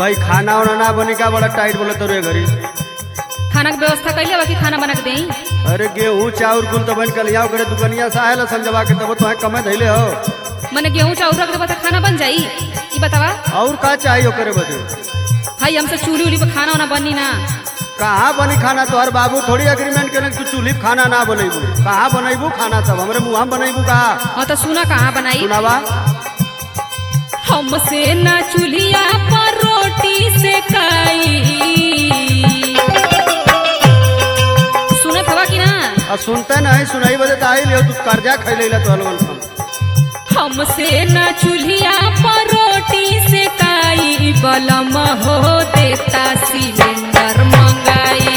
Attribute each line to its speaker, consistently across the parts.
Speaker 1: भाई खाना वाना ना बनी का बड़ा टाइट बोला तो रे घरी
Speaker 2: खाना के व्यवस्था कैले बाकी खाना बना के देई।
Speaker 1: अरे गेहूं चाउर कुल तो बन कलिया करे दुकनिया से आयल संजवा के तब तो कमे धैले हो
Speaker 2: मने गेहूं चाउर रख देबा त खाना बन जाई ई बतावा।
Speaker 1: और का चाहिए ओकरे बदे
Speaker 2: भाई हमसे चूल्ही उली पे खाना वाना बनी ना।
Speaker 1: कहाँ बनी खाना तोहर बाबू थोड़ी एग्रीमेंट करे तू चूल्ही पे खाना ना बनैबू कहाँ बनैबू खाना सब हमरे मुँह बनैबू कहा।
Speaker 2: हाँ तो सुना कहाँ बनाई
Speaker 1: सुनावा
Speaker 2: हमसे ना चूल्हिया पर रोटी सेकाई। सुने थवा कि ना
Speaker 1: अब सुनते नहीं सुनाई बदे तो आई लियो तू कर्जा खैले तो हलवन
Speaker 2: हमसे न चूल्हिया पर रोटी सेकाई बलम हो देता सिलेंडर मंगाई।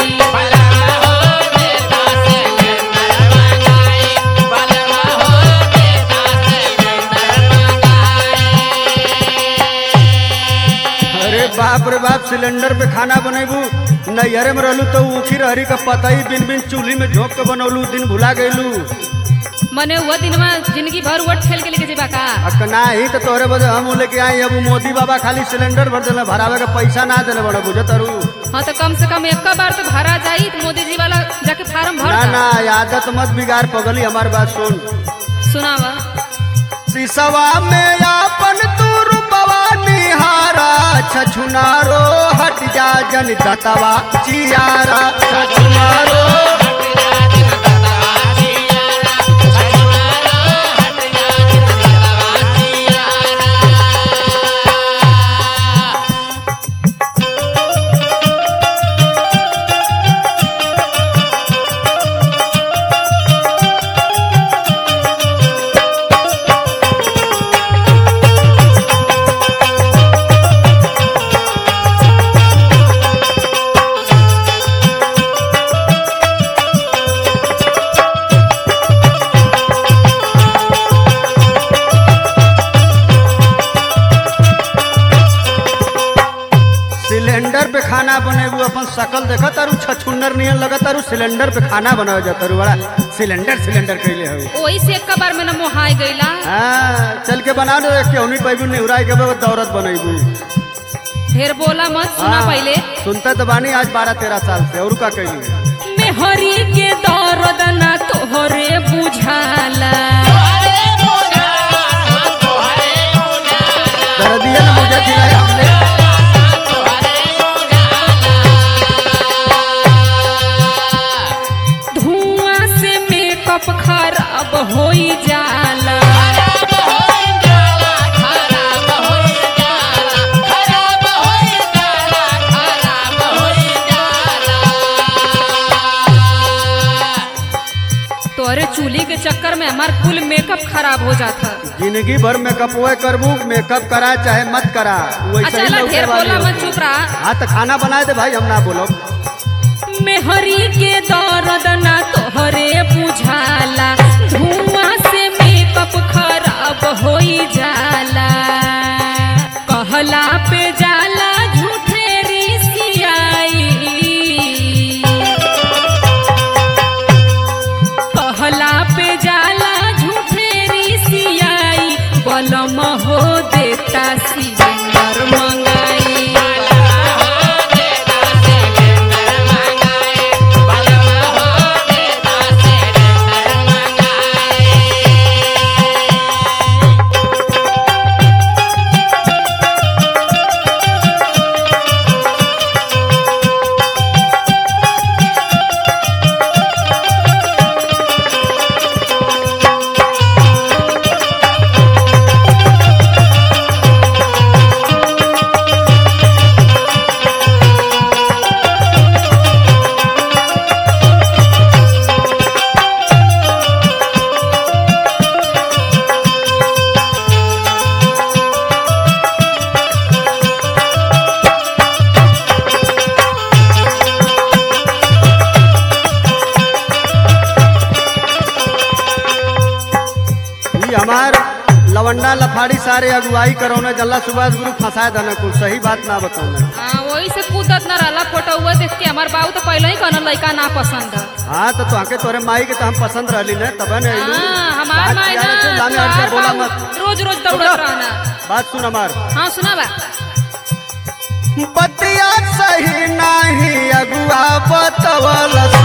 Speaker 1: अरे बाप रे बाप सिलेंडर पे खाना बनैबू नैहरे में रहलू तो उखी रहरी का पता ही बिन बिन चूल्ही में झोंक के बनौलू दिन भुला गईलू
Speaker 2: मने वो दिन में जिंदगी भर वट खेल के लेके जेबा का
Speaker 1: ना ही तो तोहरे बदे हम लेके आई अब मोदी बाबा खाली सिलेंडर भर देले भरावे का पैसा ना देले बड़ा बुझत रू।
Speaker 2: हाँ तो कम से कम एक बार तो भरा जाई तो मोदी जी वाला जाके फार्म भर
Speaker 1: ना ना आदत मत बिगाड़ पगली हमारी बात सुन
Speaker 2: सुनावा
Speaker 1: सिसवा में आपन तू रूपवा निहारा छछुनारो हट जा जन दतवा चियारा छछुनारो सिलेंडर पे खाना बनेबू अपन शकल देखा तारू छछुन्नर नियन लगा तारू सिलेंडर पे खाना बनावे जाता रू बड़ा सिलेंडर सिलेंडर कैले हो
Speaker 2: ओही से एक बार में न मोहाय गईला।
Speaker 1: हाँ चल के बना दो केहू पैबू निहुराई के दौरत बनैबू
Speaker 2: ढेर बोला मत सुना पहले
Speaker 1: सुनता तो बानी आज 12-13 साल से और का कैली
Speaker 2: मेहरी के दर्द ना तोहरे बुझाला
Speaker 1: दर्दिया ना मुझे खिलाया हमने
Speaker 2: धुआं से मेकअप खराब होई जाला तोरे चूल्ही के चक्कर में हमार कुल मेकअप खराब हो जाता।
Speaker 1: जिंदगी भर मेकअप वो करबू मेकअप करा चाहे मत करा
Speaker 2: अच्छा ढेर बोला मत चुप रहा।
Speaker 1: हाँ तो खाना बनाए दे भाई हम ना बोलो
Speaker 2: मेहरी के दर्द ना तोहरे बुझाला धुआं से मेकअप खराब होई जाला कहला पे जाला झूठे रिसियाई कहला पे जाला झूठे रिसियाई बलम हो देता सिलेंडर मंगाई।
Speaker 1: हमार लवंडा लफाड़ी सारे अगुवाई करौने जल्ला सुभाष गुरु फंसा देना कुल सही बात ना बताऊँ
Speaker 2: वही से कूदत न रहला फोटो हुआ देख के हमार बाबू तो पहले ही कहना लड़का ना पसंद है।
Speaker 1: हाँ तो तुहके तोरे माई के तो हम पसंद रहली न तब ने
Speaker 2: हमार माई ना
Speaker 1: बोला मत
Speaker 2: रोज रोज दौड़त रहना।
Speaker 1: बात सुन हमार
Speaker 2: हाँ सुना बा
Speaker 1: बतिया सही नाही अगुआ बतवलस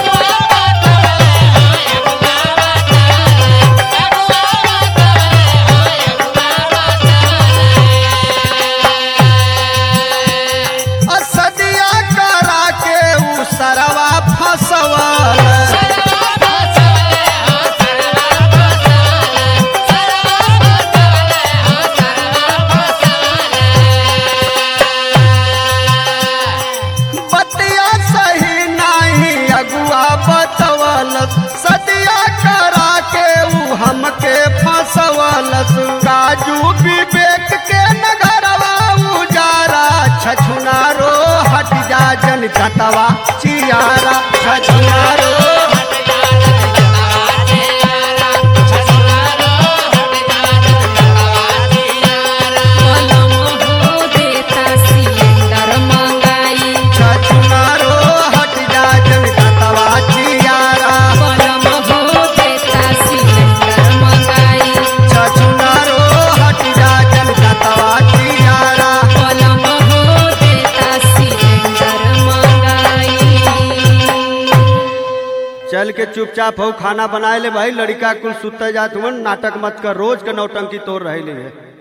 Speaker 1: असदिया करा के उ सरवा फसवल बतिया सही नाही अगुआ बतवलस सदिया करा के उ हमके फसवलस काजू विवेक के नगरवा उजारा छछुनारो हट जा जन जतवा चियारा छछुनारो
Speaker 2: बलम हो देता सिलेंडर मंगाई
Speaker 1: छछुनारो हट जा जन जतवा चियारा
Speaker 2: बलम हो देता सिलेंडर मंगाई
Speaker 1: छछुनारो हट जा जन जतवा चियारा
Speaker 2: बलम हो देता सिलेंडर मंगाई।
Speaker 1: चल के चुपचाप हो खाना बनाए ले भाई लड़का कुल सुते जात हुन नाटक मत कर रोज के नौटंकी तोड़ रहे ले